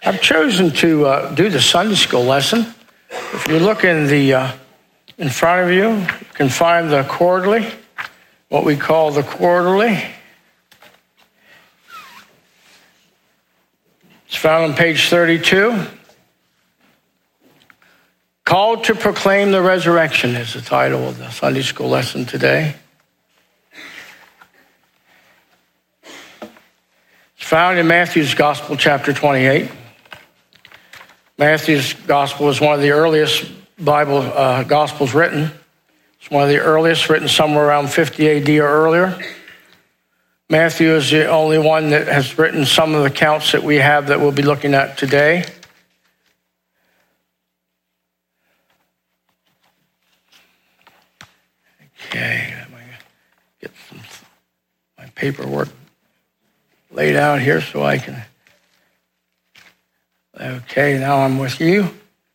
I've chosen to do the Sunday school lesson. If you look in front of you, you can find the quarterly, what we call the quarterly. It's found on page 32. Called to Proclaim the Resurrection is the title of the Sunday school lesson today. It's found in Matthew's Gospel, chapter 28. Matthew's Gospel is one of the earliest Bible Gospels written. It's one of the earliest, written somewhere around 50 AD or earlier. Matthew is the only one that has written some of the accounts that we have that we'll be looking at today. Okay, I'm going to get my paperwork laid out here so I can... Okay, now I'm with you.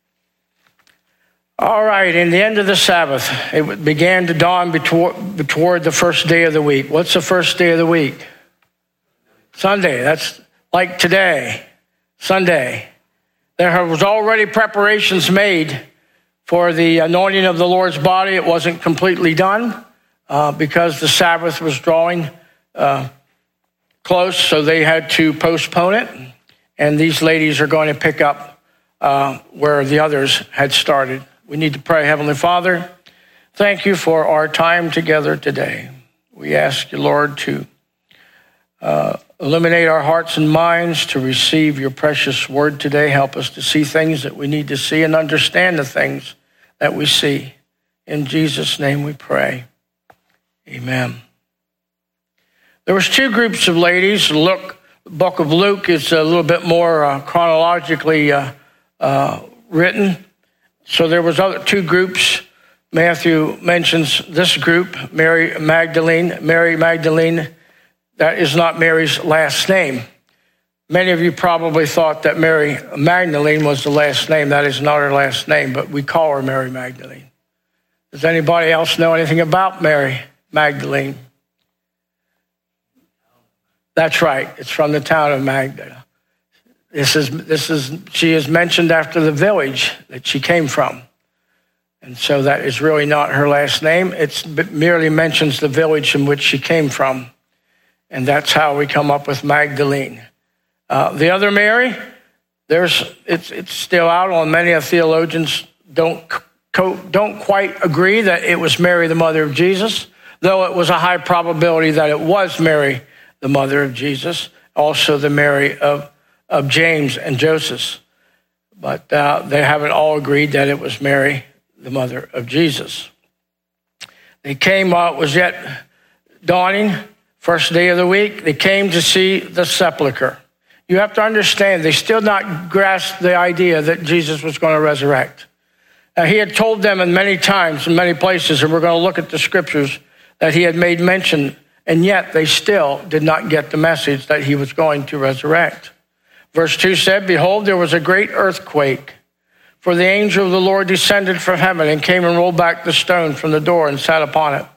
All right, in the end of the Sabbath, it began to dawn toward the first day of the week. What's the first day of the week? Sunday. That's like today, Sunday. There was already preparations made for the anointing of the Lord's body. It wasn't completely done because the Sabbath was drawing close, so they had to postpone it. And these ladies are going to pick up where the others had started. We need to pray. Heavenly Father, thank you for our time together today. We ask you, Lord, to illuminate our hearts and minds to receive your precious word today. Help us to see things that we need to see and understand the things that we see. In Jesus' name we pray. Amen. There was two groups of ladies. The book of Luke is a little bit more chronologically written. So there was two groups. Matthew mentions this group, Mary Magdalene. Mary Magdalene, that is not Mary's last name. Many of you probably thought that Mary Magdalene was the last name. That is not her last name, but we call her Mary Magdalene. Does anybody else know anything about Mary Magdalene? That's right. It's from the town of Magdala. She is mentioned after the village that she came from. And so that is really not her last name. It merely mentions the village in which she came from. And that's how we come up with Magdalene. The other Mary, it's still out on many of theologians don't quite agree that it was Mary, the mother of Jesus, though it was a high probability that it was Mary, the mother of Jesus, also the Mary of James and Joseph. But they haven't all agreed that it was Mary, the mother of Jesus. They came, it was yet dawning, first day of the week. They came to see the sepulcher. You have to understand, they still not grasped the idea that Jesus was going to resurrect. Now, he had told them in many times, in many places, and we're going to look at the scriptures, that he had made mention, and yet they still did not get the message that he was going to resurrect. Verse 2 said, "Behold, there was a great earthquake, for the angel of the Lord descended from heaven and came and rolled back the stone from the door and sat upon it."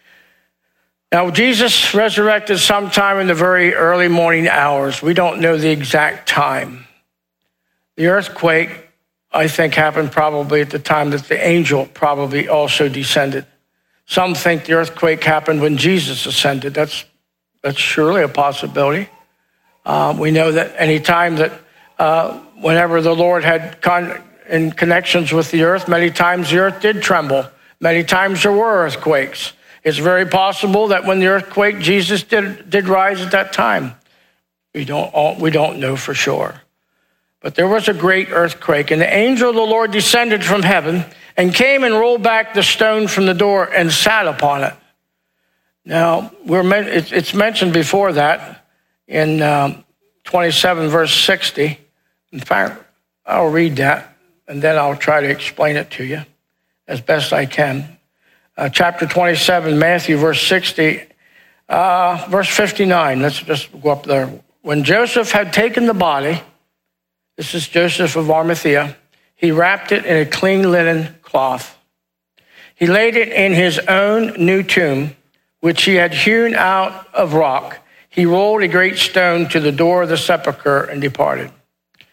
Now, Jesus resurrected sometime in the very early morning hours. We don't know the exact time. The earthquake, I think, happened probably at the time that the angel probably also descended. Some think the earthquake happened when Jesus ascended. That's surely a possibility. We know that any time that whenever the Lord had in connections with the earth, many times the earth did tremble. Many times there were earthquakes. It's very possible that when the earthquake, Jesus did rise at that time. We don't know for sure. But there was a great earthquake, and the angel of the Lord descended from heaven and came and rolled back the stone from the door and sat upon it. Now, it's mentioned before that in 27, verse 60. In fact, I'll read that, and then I'll try to explain it to you as best I can. Chapter 27, Matthew, verse 60, verse 59. Let's just go up there. When Joseph had taken the body, this is Joseph of Arimathea, he wrapped it in a clean linen cloth. He laid it in his own new tomb, which he had hewn out of rock. He rolled a great stone to the door of the sepulcher and departed.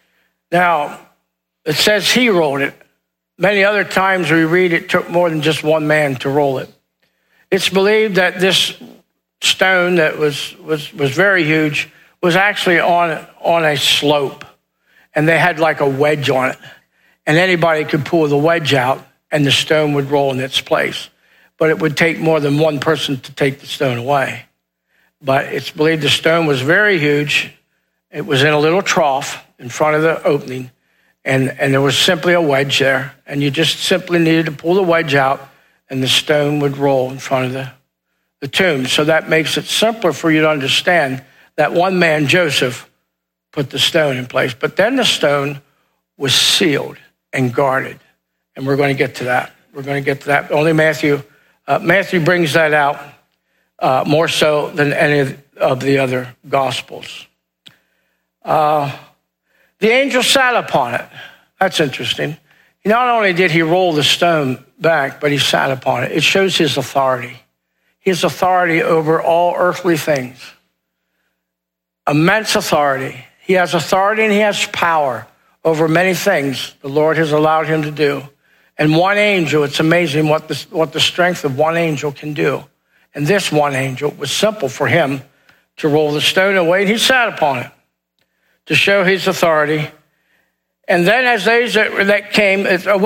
Now, it says he rolled it. Many other times we read it took more than just one man to roll it. It's believed that this stone that was very huge was actually on a slope, and they had like a wedge on it, and anybody could pull the wedge out and the stone would roll in its place. But it would take more than one person to take the stone away. But it's believed the stone was very huge. It was in a little trough in front of the opening, and there was simply a wedge there, and you just simply needed to pull the wedge out, and the stone would roll in front of the tomb. So that makes it simpler for you to understand that one man, Joseph, put the stone in place. But then the stone was sealed and guarded, and we're going to get to that. We're going to get to that. Only Matthew brings that out more so than any of the other Gospels. The angel sat upon it. That's interesting. Not only did he roll the stone back, but he sat upon it. It shows his authority. His authority over all earthly things. Immense authority. He has authority and he has power over many things the Lord has allowed him to do. And one angel, it's amazing what the strength of one angel can do. And this one angel, was simple for him to roll the stone away, and he sat upon it to show his authority. And then as those that came,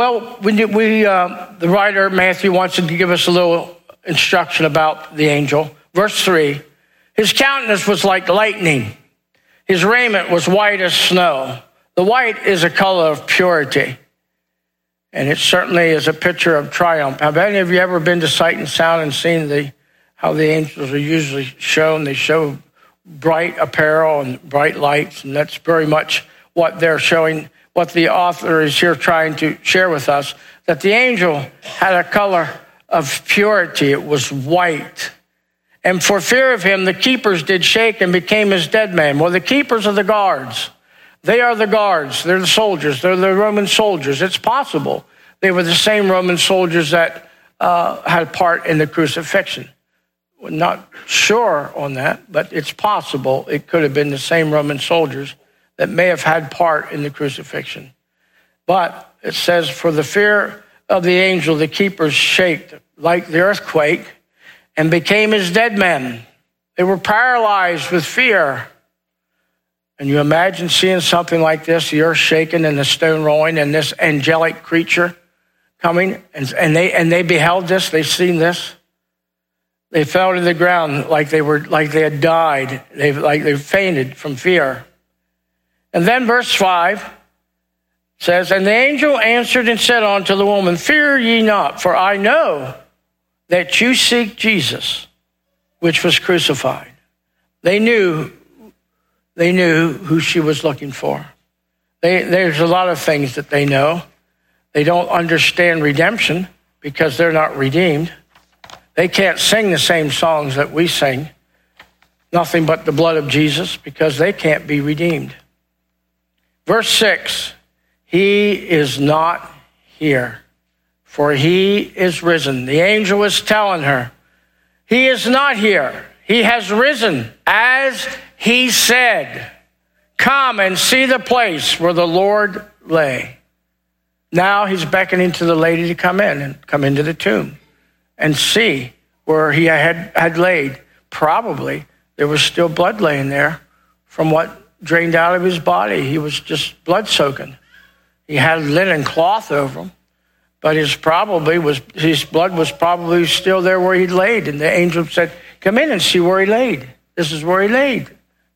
the writer, Matthew, wants to give us a little instruction about the angel. Verse 3, his countenance was like lightning. His raiment was white as snow. The white is a color of purity. And it certainly is a picture of triumph. Have any of you ever been to Sight and Sound and seen how the angels are usually shown? They show bright apparel and bright lights, and that's very much what they're showing, what the author is here trying to share with us, that the angel had a color of purity. It was white. And for fear of him, the keepers did shake and became as dead men. Well, the keepers are the guards. They are the guards. They're the soldiers. They're the Roman soldiers. It's possible they were the same Roman soldiers that had part in the crucifixion. We're not sure on that, but it's possible it could have been the same Roman soldiers that may have had part in the crucifixion. But it says, for the fear of the angel, the keepers shaked like the earthquake and became as dead men. They were paralyzed with fear. And you imagine seeing something like this, the earth shaking and the stone rolling and this angelic creature coming, and they beheld this, they've seen this. They fell to the ground like they had died. They fainted from fear. And then verse 5 says, and the angel answered and said unto the woman, fear ye not, for I know that you seek Jesus, which was crucified. They knew who she was looking for. There's a lot of things that they know. They don't understand redemption because they're not redeemed. They can't sing the same songs that we sing. Nothing but the blood of Jesus, because they can't be redeemed. Verse 6, he is not here, for he is risen. The angel was telling her, he is not here. He has risen, as he said. Come and see the place where the Lord lay. Now he's beckoning to the lady to come in and come into the tomb and see where he had laid. Probably there was still blood laying there from what drained out of his body. He was just blood soaking. He had linen cloth over him, but his blood was probably still there where he'd laid. And the angel said, come in and see where he laid. This is where he laid.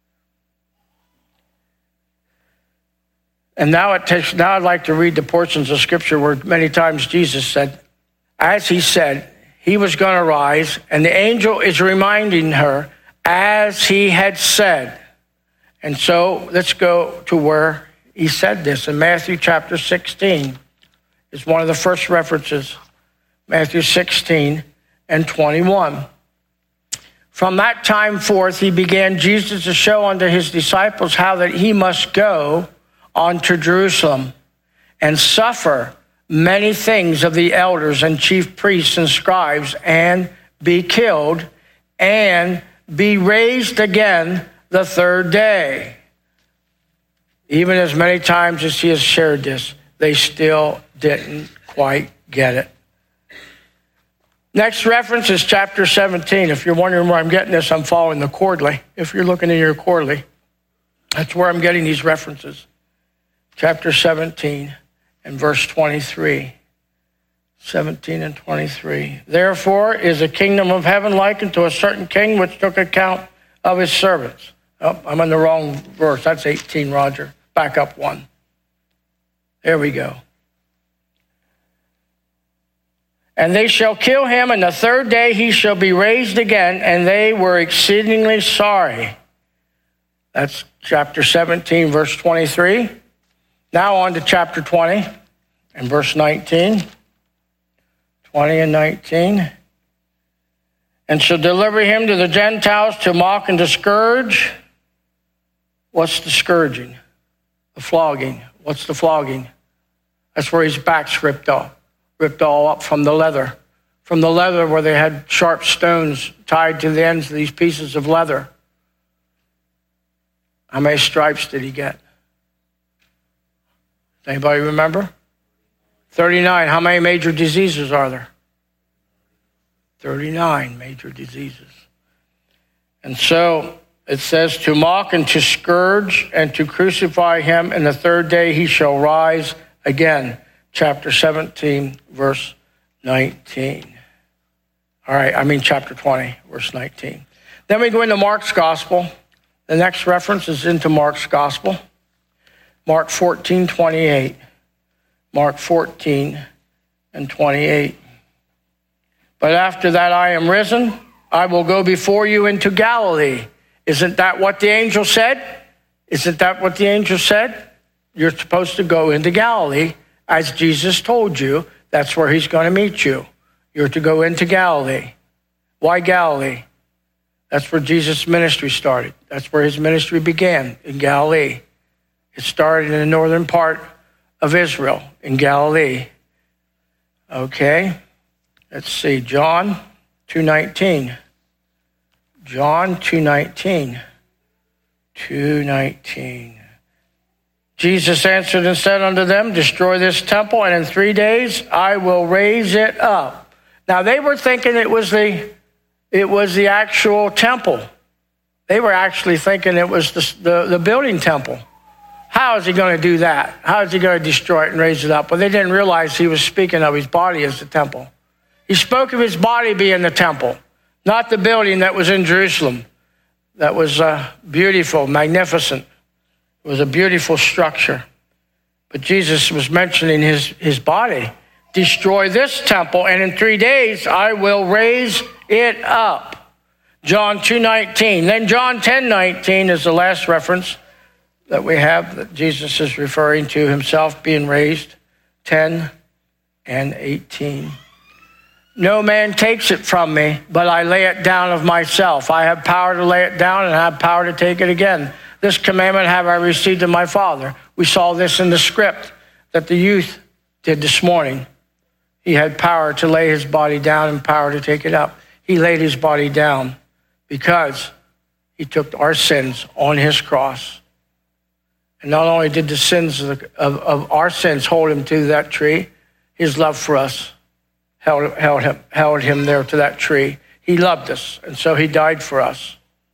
And now I'd like to read the portions of scripture where many times Jesus said, as he said, he was going to rise, and the angel is reminding her, as he had said. And so let's go to where he said this. In Matthew chapter 16 is one of the first references. Matthew 16 and 21. From that time forth, he began Jesus to show unto his disciples how that he must go on to Jerusalem and suffer many things of the elders and chief priests and scribes, and be killed, and be raised again the third day. Even as many times as he has shared this, they still didn't quite get it. Next reference is chapter 17. If you're wondering where I'm getting this, I'm following the quarterly. If you're looking at your quarterly, that's where I'm getting these references. Chapter 17 and verse 23. 17 and 23. Therefore is the kingdom of heaven likened to a certain king which took account of his servants. Oh, I'm in the wrong verse. That's 18, Roger. Back up one. There we go. And they shall kill him, and the third day he shall be raised again, and they were exceedingly sorry. That's chapter 17, verse 23. Now on to chapter 20 and verse 19. 20 and 19. And shall deliver him to the Gentiles to mock and to scourge. What's the scourging? The flogging. What's the flogging? That's where his back's ripped all up from the leather. From the leather where they had sharp stones tied to the ends of these pieces of leather. How many stripes did he get? Anybody remember? 39. How many major diseases are there? 39 major diseases. And so it says to mock and to scourge and to crucify him, and the third day he shall rise again. Chapter 17, verse 19. All right, chapter 20, verse 19. Then we go into Mark's gospel. The next reference is into Mark's gospel. Mark 14, 28. Mark 14 and 28. But after that I am risen, I will go before you into Galilee. Isn't that what the angel said? Isn't that what the angel said? You're supposed to go into Galilee, as Jesus told you. That's where he's going to meet you. You're to go into Galilee. Why Galilee? That's where Jesus' ministry started. That's where his ministry began, in Galilee. It started in the northern part of Israel, in Galilee. Okay, let's see, John 2:19. John 2:19. 2:19. Jesus answered and said unto them, destroy this temple, and in 3 days I will raise it up. Now they were thinking it was the actual temple. They were actually thinking it was the building temple. How is he going to do that? How is he going to destroy it and raise it up? Well, they didn't realize he was speaking of his body as the temple. He spoke of his body being the temple, not the building that was in Jerusalem. That was beautiful, magnificent. It was a beautiful structure. But Jesus was mentioning his body. Destroy this temple, and in 3 days I will raise it up. John 2:19. Then John 10:19 is the last reference that we have that Jesus is referring to himself being raised. 10 and 18. No man takes it from me, but I lay it down of myself. I have power to lay it down and I have power to take it again. This commandment have I received of my Father. We saw this in the script that the youth did this morning. He had power to lay his body down and power to take it up. He laid his body down because he took our sins on his cross. And not only did the sins of our sins hold him to that tree, his love for us held him there to that tree. He loved us, and so he died for us.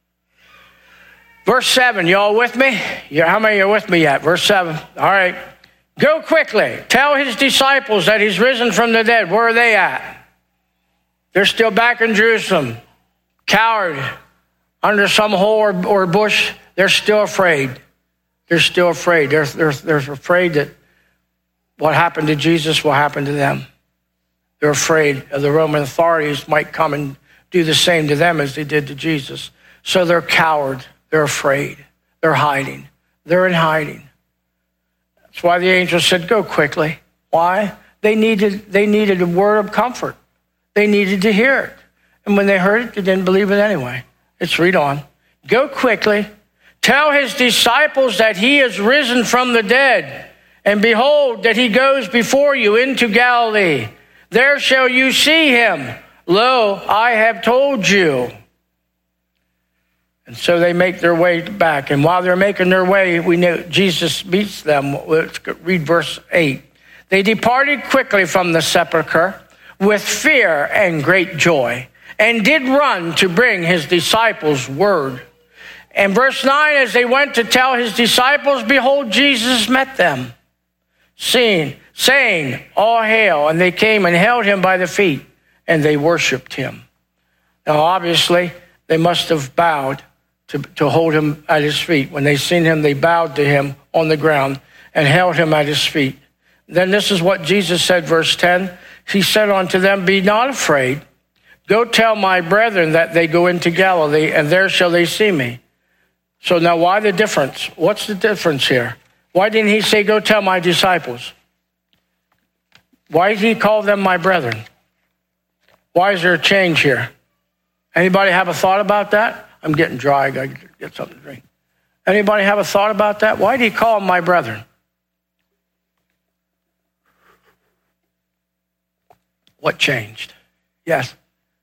Verse 7, y'all with me? How many are with me yet? Verse 7. All right. Go quickly. Tell his disciples that he's risen from the dead. Where are they at? They're still back in Jerusalem, cowered under some hole or bush. They're still afraid. They're still afraid. They're afraid that what happened to Jesus will happen to them. They're afraid of the Roman authorities might come and do the same to them as they did to Jesus. So they're coward. They're afraid. They're hiding. They're in hiding. That's why the angel said, go quickly. Why? They needed a word of comfort. They needed to hear it. And when they heard it, they didn't believe it anyway. Let's read on. Go quickly. Tell his disciples that he is risen from the dead. And behold, that he goes before you into Galilee. There shall you see him. Lo, I have told you. And so they make their way back. And while they're making their way, we know Jesus meets them. Let's read verse 8. They departed quickly from the sepulchre with fear and great joy, and did run to bring his disciples word. And verse 9, as they went to tell his disciples, behold, Jesus met them, saying, all hail. And they came and held him by the feet, and they worshiped him. Now, obviously, they must have bowed to hold him at his feet. When they seen him, they bowed to him on the ground and held him at his feet. Then this is what Jesus said, verse 10. He said unto them, be not afraid. Go tell my brethren that they go into Galilee, and there shall they see me. So now why the difference? What's the difference here? Why didn't he say, go tell my disciples? Why did he call them my brethren? Why is there a change here? Anybody have a thought about that? I'm getting dry. I got to get something to drink. Anybody have a thought about that? Why did he call them my brethren? What changed? Yes.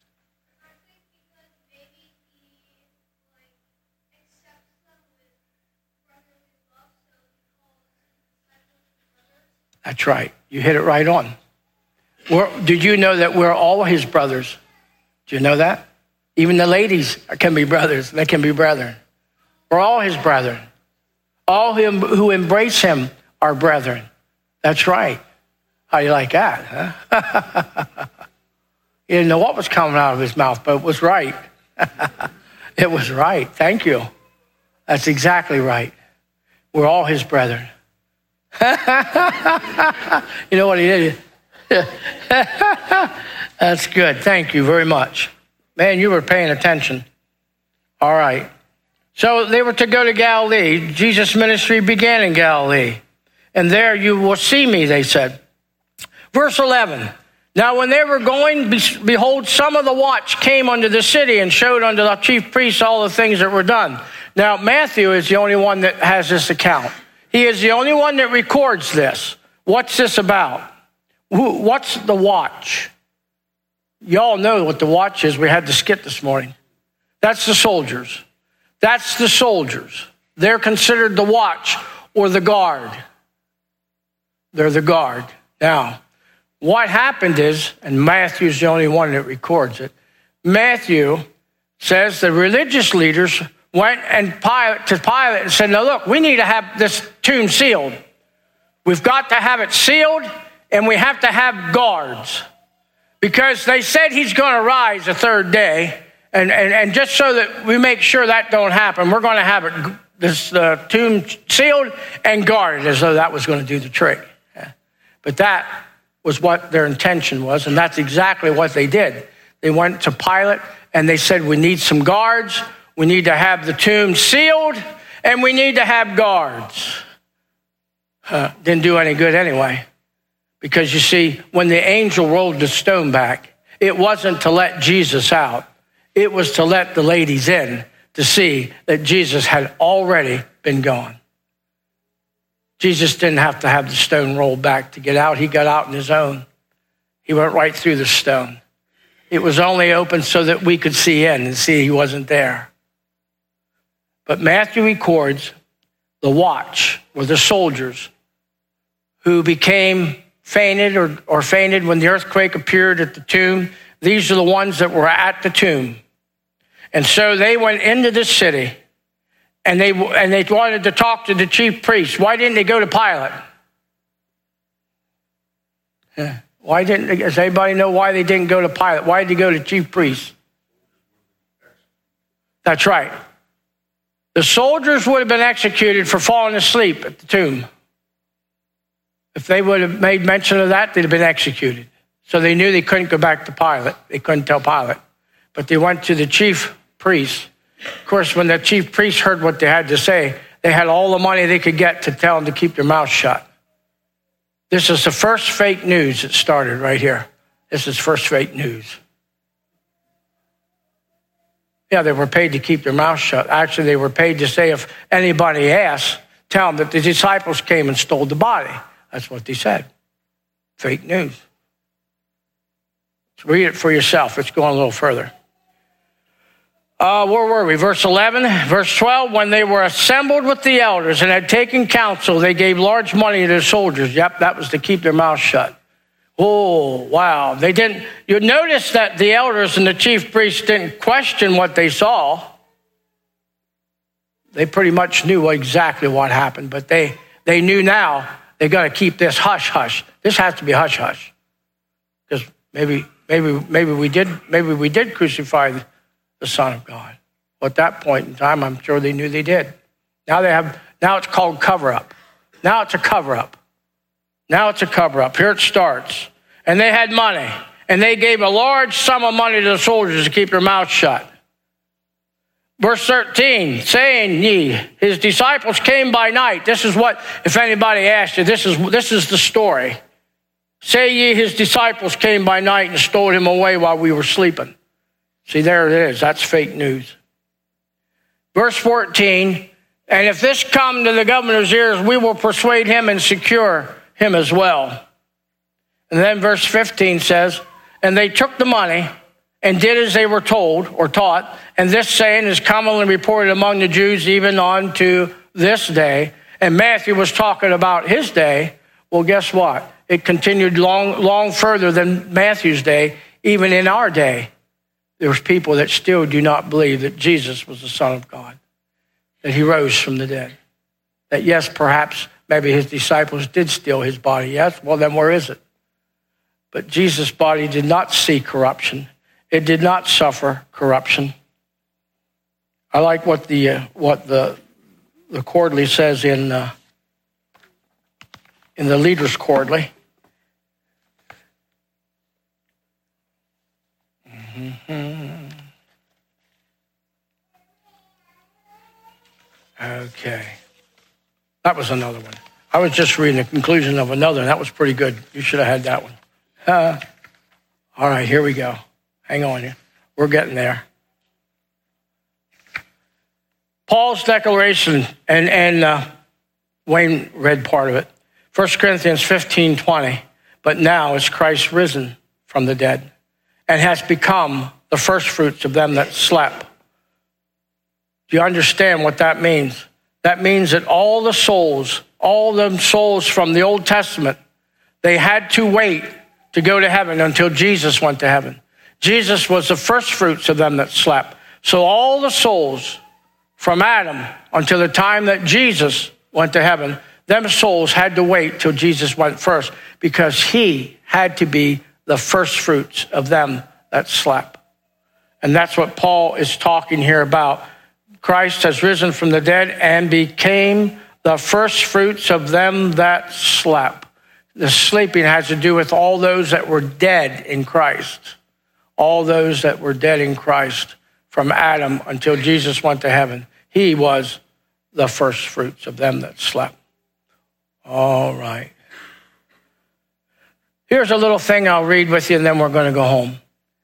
That's right. You hit it right on. Did you know that we're all his brothers? Do you know that? Even the ladies can be brothers. They can be brethren. We're all his brethren. All who embrace him are brethren. That's right. How do you like that, huh? He didn't know what was coming out of his mouth, but it was right. It was right. Thank you. That's exactly right. We're all his brethren. You know what he did? That's good. Thank you very much. Man, you were paying attention. All right. So they were to go to Galilee. Jesus' ministry began in Galilee. And there you will see me, they said. Verse 11. Now when they were going, behold, some of the watch came unto the city and showed unto the chief priests all the things that were done. Now Matthew is the only one that has this account. He is the only one that records this. What's this about? What's the watch? Y'all know what the watch is. We had the skit this morning. That's the soldiers. That's the soldiers. They're considered the watch or the guard. They're the guard. Now, what happened is, and Matthew's the only one that records it, Matthew says the religious leaders went to Pilate and said, now look, we need to have this tomb sealed. We've got to have it sealed, and we have to have guards. Because they said he's going to rise the third day, and just so that we make sure that don't happen, we're going to have this tomb sealed and guarded as though that was going to do the trick. But that was what their intention was, and that's exactly what they did. They went to Pilate, and they said, we need some guards, we need to have the tomb sealed, and we need to have guards. Didn't do any good anyway. Because you see, when the angel rolled the stone back, it wasn't to let Jesus out. It was to let the ladies in to see that Jesus had already been gone. Jesus didn't have to have the stone rolled back to get out. He got out on his own. He went right through the stone. It was only open so that we could see in and see he wasn't there. But Matthew records the watch, or the soldiers, who became fainted or fainted when the earthquake appeared at the tomb. These are the ones that were at the tomb. And so they went into the city, and they wanted to talk to the chief priests. Why didn't they go to Pilate? Does anybody know why they didn't go to Pilate? Why did they go to chief priests? That's right. The soldiers would have been executed for falling asleep at the tomb. If they would have made mention of that, they'd have been executed. So they knew they couldn't go back to Pilate. They couldn't tell Pilate. But they went to the chief priests. Of course, when the chief priests heard what they had to say, they had all the money they could get to tell them to keep their mouth shut. This is the first fake news that started right here. This is first fake news. Yeah, they were paid to keep their mouth shut. Actually, they were paid to say if anybody asked, tell them that the disciples came and stole the body. That's what they said. Fake news. So read it for yourself. It's going a little further. Where were we? Verse 11, verse 12, when they were assembled with the elders and had taken counsel, they gave large money to their soldiers. Yep, that was to keep their mouths shut. Oh, wow. They didn't, you notice that the elders and the chief priests didn't question what they saw. They pretty much knew exactly what happened, but they knew now they got to keep this hush hush. This has to be hush hush, because maybe we did crucify the Son of God. Well, at that point in time, I'm sure they knew they did. Now it's called cover up. Now it's a cover up. Now it's a cover up. Here it starts. And they had money, and they gave a large sum of money to the soldiers to keep their mouths shut. Verse 13, saying ye, his disciples came by night. This is what, if anybody asked you, this is the story. Say ye, his disciples came by night and stole him away while we were sleeping. See, there it is. That's fake news. Verse 14, and if this come to the governor's ears, we will persuade him and secure him as well. And then verse 15 says, and they took the money and did as they were told or taught. And this saying is commonly reported among the Jews even on to this day. And Matthew was talking about his day. Well, guess what? It continued long further than Matthew's day. Even in our day, there's people that still do not believe that Jesus was the Son of God, that he rose from the dead. That yes, perhaps maybe his disciples did steal his body. Yes, well then where is it? But Jesus' body did not see corruption. It did not suffer corruption. I like what the Quarterly says in the Leaders' Quarterly. Okay. That was another one. I was just reading the conclusion of another, and that was pretty good. You should have had that one. All right, here we go. Hang on here. We're getting there. Paul's declaration, and Wayne read part of it. 1 Corinthians 15:20. But now is Christ risen from the dead and has become the first fruits of them that slept. Do you understand what that means? That means that all them souls from the Old Testament, they had to wait to go to heaven until Jesus went to heaven. Jesus was the first fruits of them that slept. So all the souls from Adam until the time that Jesus went to heaven, them souls had to wait till Jesus went first, because he had to be the first fruits of them that slept. And that's what Paul is talking here about. Christ has risen from the dead and became the first fruits of them that slept. The sleeping has to do with all those that were dead in Christ. All those that were dead in Christ from Adam until Jesus went to heaven. He was the first fruits of them that slept. All right. Here's a little thing I'll read with you, and then we're going to go home.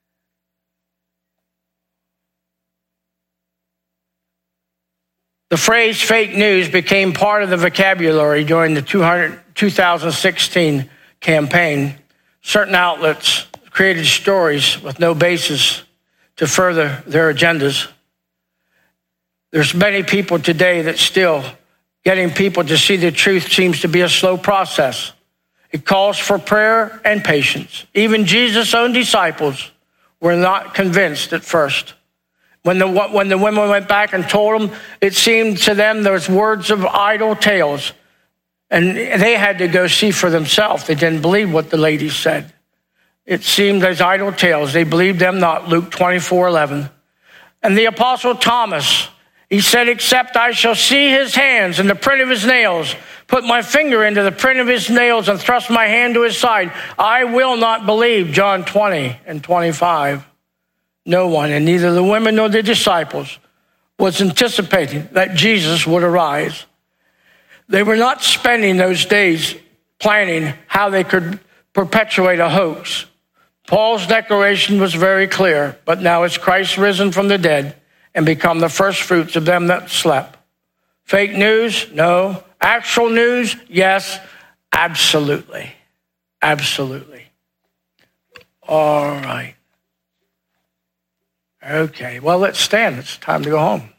The phrase fake news became part of the vocabulary during the 2016 campaign. Certain outlets created stories with no basis to further their agendas. There's many people today that still getting people to see the truth seems to be a slow process. It calls for prayer and patience. Even Jesus' own disciples were not convinced at first. When the women went back and told them, it seemed to them there was words of idle tales. And they had to go see for themselves. They didn't believe what the ladies said. It seemed as idle tales. They believed them not, Luke 24:11. And the Apostle Thomas, he said, except I shall see his hands and the print of his nails, put my finger into the print of his nails and thrust my hand to his side, I will not believe, John 20:25. No one, and neither the women nor the disciples, was anticipating that Jesus would arise. They were not spending those days planning how they could perpetuate a hoax. Paul's declaration was very clear, but now is Christ risen from the dead and become the first fruits of them that slept. Fake news? No. Actual news? Yes. Absolutely. Absolutely. All right. Okay, well, let's stand. It's time to go home.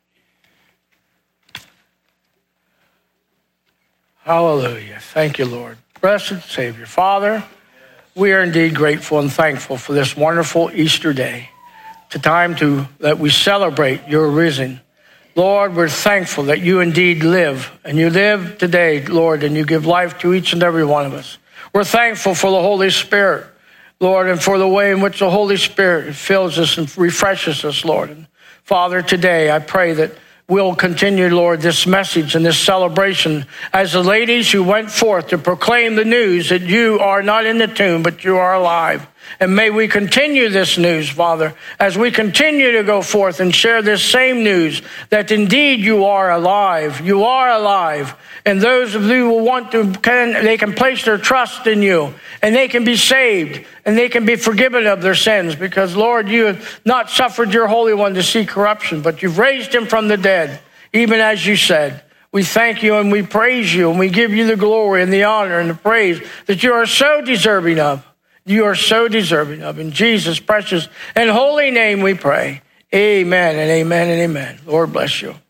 Hallelujah. Thank you, Lord. Blessed Savior. Father, we are indeed grateful and thankful for this wonderful Easter day. It's a time that we celebrate your risen. Lord, we're thankful that you indeed live, and you live today, Lord, and you give life to each and every one of us. We're thankful for the Holy Spirit, Lord, and for the way in which the Holy Spirit fills us and refreshes us, Lord. And Father, today I pray that we'll continue, Lord, this message and this celebration as the ladies who went forth to proclaim the news that you are not in the tomb, but you are alive. And may we continue this news, Father, as we continue to go forth and share this same news that indeed you are alive. You are alive. And those of you who want to, they can place their trust in you, and they can be saved, and they can be forgiven of their sins, because, Lord, you have not suffered your Holy One to see corruption, but you've raised him from the dead, even as you said. We thank you and we praise you, and we give you the glory and the honor and the praise that you are so deserving of. You are so deserving of. In Jesus' precious and holy name we pray. Amen and amen and amen. Lord bless you.